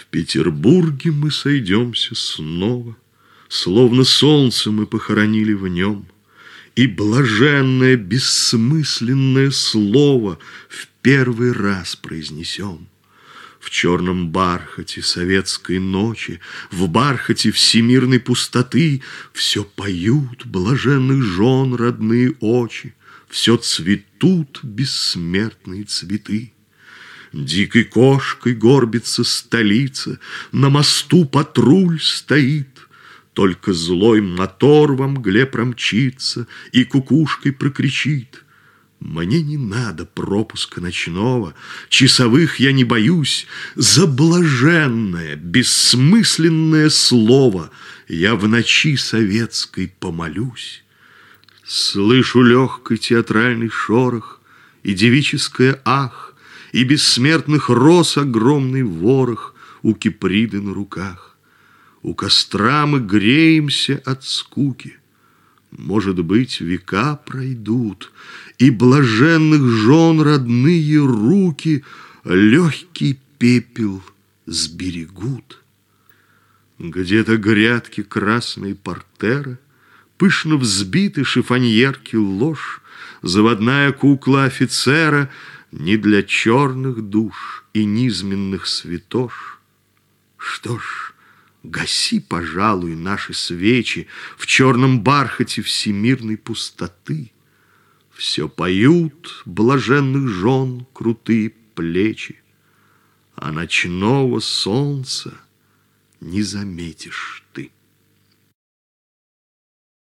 Петербурге мы сойдемся снова, словно солнце мы похоронили в нем, и блаженное бессмысленное слово в первый раз произнесем. В черном бархате советской ночи, в бархате всемирной пустоты все поют блаженных жен родные очи, все цветут бессмертные цветы. Дикой кошкой горбится столица, на мосту патруль стоит, только злой мотор во мгле промчится и кукушкой прокричит: мне не надо пропуска ночного, часовых я не боюсь, за блаженное, бессмысленное слово я в ночи советской помолюсь. Слышу легкий театральный шорох и девическое ах, и бессмертных роз огромный ворох у Киприды на руках. У костра мы греемся от скуки. Может быть, века пройдут, и блаженных жен родные руки легкий пепел сберегут. Где-то грядки красной портера, пышно взбиты шифоньерки ложь, заводная кукла офицера не для черных душ и низменных святош. Что ж, гаси, пожалуй, наши свечи в черном бархате всемирной пустоты. Все поют блаженных жен крутые плечи, а ночного солнца не заметишь ты.